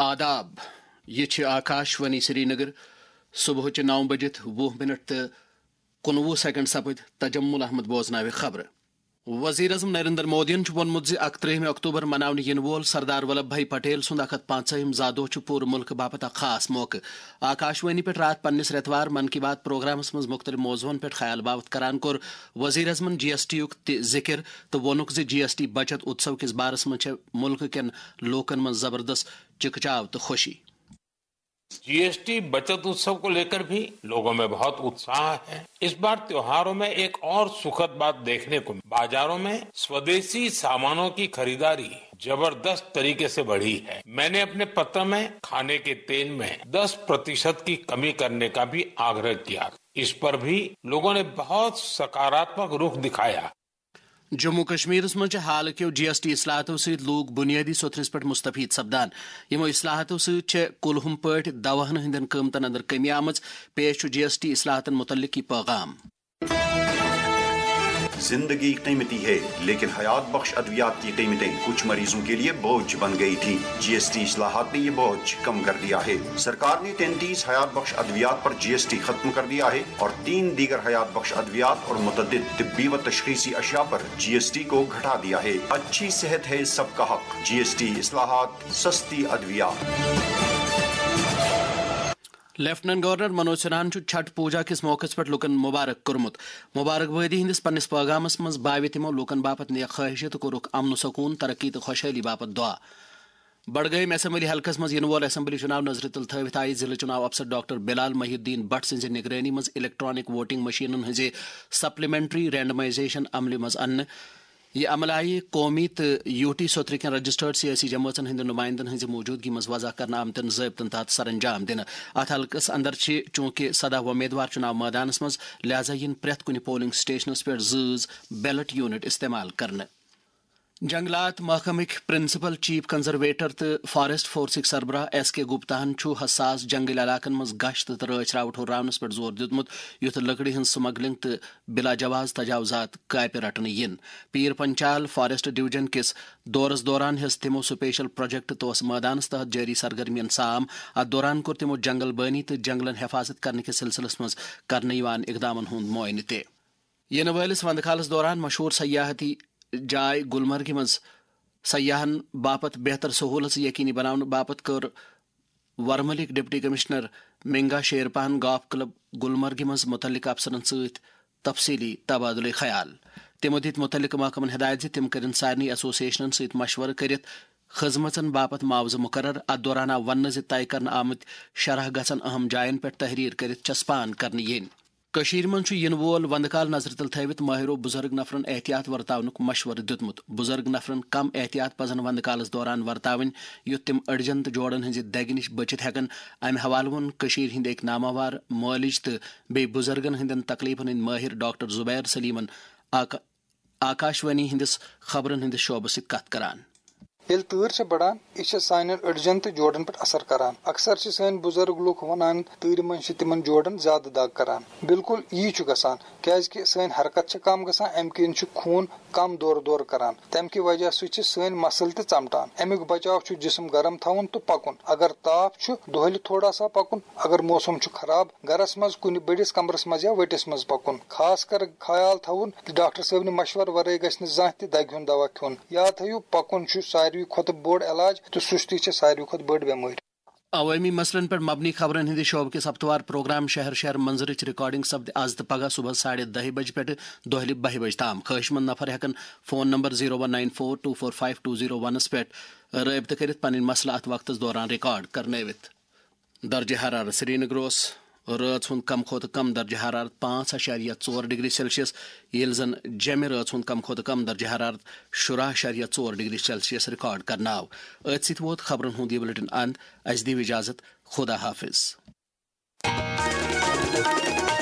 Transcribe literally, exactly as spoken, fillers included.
आदाब ये आकाशवाणी श्रीनगर सुबह चे नौ बजित वह मिनट तो कुनवु सेकंड सपद तजम्मुल अहमद बोजनावे खबर। वजीर अजम नरेंद्र मोदियन वोनमुत अकत्रहम अक्टूबर मनाने इन वोल सरदार वल्लभ भाई पटेल सुंद अख पांचम जादोह पूरे मुल्क बापत खास मौके। आकाशवाणी पे रात पन्निस रेतवार मन की बात प्रोग्रामस मज मुख्तलिफ मौजून पे ख्याल बावत करान कोर वजीर अजमन जी एस टी जिक्र तो वोनुक जी एस टी बचत उत्सव किस बारस मज मुल्क केन लोकन मज जबरदस्त चिकचाव तो खुशी। जीएसटी बचत उत्सव को लेकर भी लोगों में बहुत उत्साह है। इस बार त्योहारों में एक और सुखद बात देखने को, बाजारों में स्वदेशी सामानों की खरीदारी जबरदस्त तरीके से बढ़ी है। मैंने अपने पत्र में खाने के तेल में दस प्रतिशत की कमी करने का भी आग्रह किया। इस पर भी लोगों ने बहुत सकारात्मक रुख दिखाया। जम्मू कश्मीर मज हाल क्यों जी एस टी इस्लाहतों सहित लोग बुनियादी सोथरस पे मुस्तफीद सपदान। यमो इस्लाहतों सहित कुलहुम पे दवाहन हंदन कीमतन अंदर कमी आमज। पेश जी एस टी इस्लाहतन मुतल्लिक की पैगाम। जिंदगी कीमती है, लेकिन हयात बख्श अद्वियात की कीमतें कुछ मरीजों के लिए बोझ बन गई थी। जीएसटी इस्लाहात ने ये बोझ कम कर दिया है। सरकार ने तैंतीस हयात बख्श अद्वियात पर जीएसटी खत्म कर दिया है और तीन दीगर हयात बख्श अद्वियात और मुतद्दिद तिब्बी व तशखीसी अशिया पर जीएसटी को घटा दिया है। अच्छी सेहत है सबका हक। जीएसटी इस्लाहात, सस्ती अद्वियात। लेफ्टिनेंट गवर्नर मनोज सिन्हा छठ पूजा किस मौके पर लुकन मुबारक कर्मुत। मुबारकबादी हंदिस पन्निस पैगामस मज बावे तिमो लुकन बापत नेक ख्वाहिश तो कोरुक अमन सकून तरक्की तो खुशहाली बापत दुआ। बड़गम असम्बली हल्कस मज इन वोल असम्बली चुनाव नजर तल थवित आई जिले चुनाव अफसर डॉक्टर बिलाल महिउद्दीन भट्ट सिंज निगरानी मज इलेक्ट्रॉनिक वोटिंग मशीनन हजे सप्लीमेंट्री रैंडमाइजेशन अमल मज अन्न। यह अमल आई कौमी तो यूटी सोतरिकन रजिस्टर्ड सियासी जमातन हंद नुमाइंदन हज मौजूदगी मज वजह कर आमतन ज़ाब्तन तहत सर अंजाम दिन। अत हल्कस अंदर चूंकि सदह उम्मीदवार चुनाव मैदानस मज लिहाजा इन प्रेत कुन पोलिंग स्टेशनस पे जज बैलेट यूनिट इस्तेमाल करने। जंगलात महकमिक प्रिंसिपल चीफ कंजरवेटर तो फॉरेस्ट फोर्सिक सरबराह एस के गुप्ताहन हसास जंगल इलाकन मज गश्त तो रच रावट हुर्रावनस पे जोर दितमुत युथ लकड़ी हंज स्मगलिंग तो बिला जवाज तजावजात कायपे रटन यिन। पीर पंचाल फॉरेस्ट डिवीजन किस दौरस दौरान हज तिमो स्पेशल प्रोजेक्ट तोस मैदानस तहत जारी सरगर्मियन साम। अत दौरान कोर तिमो जंगल बनी तो जंगलन हिफाजत करने के सिलसिलस मज करने यिवान इकदामन हुंद मुआयने ते। यिन वलिस वंदखालस दौरान मशहूर सयाहती जाय गुलमर्ग मज सयाहन बापत बेहतर सहूलत यकीनी बनाने बापत कर वरमलिक डिप्टी कमिश्नर मिंगा शेरपान गॉफ क्लब गुलमर्ग मज मुतल्लिक अफसरन सहित तफसीली तबादुल ख्याल। तिमो दित मुतल्लिक महकमन हिदायत तिम करिन सारनी एसोसिएशनन सहित मशवर करित खजमतन बापत मुआवजा मुकर्रर। अत दौरान वन तय कर आमत शरह गसन अहम जायन पे तहरीर करित चस्पान करने यिन। कशीर मंच इन वोल वंदकाल नजर तल थवित माहिरो बुजुर्ग नफरन एहतियात वर्तावनुक मशवर दितमुत। बुजुर्ग नफरन कम एहतियात पजन वंदकालस दौरान वर्तावन युत तिम अड़जन तो जोड़न हंज दग निश बचित हेकन। अमि हवाल वोन कशीर हिंद एक नामावार मौलिज तो बे बुजुर्गन हिंदन तकलीफन हिंद माहिर डॉक्टर जुबैर सलीमन आका, आकाशवाणी हिंदिस खबरन हिंद शोब सित कत करान। येल तूर से बढ़ान यह सान अड़जन तो जोड़न पे असर करान। अक्सर से सान बुजुर्ग लूक वन तूर मन तिमन जोड़न ज्यादा दाग करान। बिल्कुल यी गसान क्या सान हरकत कम गसान अम किन खून कम दौर दौर करान। तम कि वजह सह सान मसल तो चमटान। अमुक बचाव जिसम गर्म थवन तो पकुन। अगर ताप दोहल थोड़ा सा पकुन। अगर मौसम खराब गरस मज कुन बड़िस कमरस मज या वटिस मज पकुन। खास कर ख्याल थवन डॉक्टर साहब मशवर वर गि जह दग हुंद दवा खुन। याद थो पकुन सारी खुद बोड़ इलाज तो सुस्ती सारी खुद बड़ बेमारी। अवामी मसलन पर मबनी खबरन हिंद शोब के हफ्तवार प्रोग्राम शहर शहर मंजरच रिकॉर्डिंग सपद आज तो पगह सुबह साढ़े दह बज पे दोहल बह बज ताम। ख्वाहिशमंद नफर हेकन phone number zero one nine four two four five two zero वनस पे रब्त कर पन मसला अत वक्त दौरान रिकॉर्ड करनवित। दर्ज हरारत श्रीनगर रात हुंद कम खोत कम दर्ज हरारत पाँच अशारिया चोर डिग्री सेल्सियस येल जन जमे रात हुंद कम खोत कम दर्ज हरारत शुराह अशारिया चोर डिग्री सेल्सियस रिकॉर्ड करना आव। अत सित वोत खबरन हुंद यह बुलेटिन अंत। अस दीव इजाजत। खुदा हाफिज।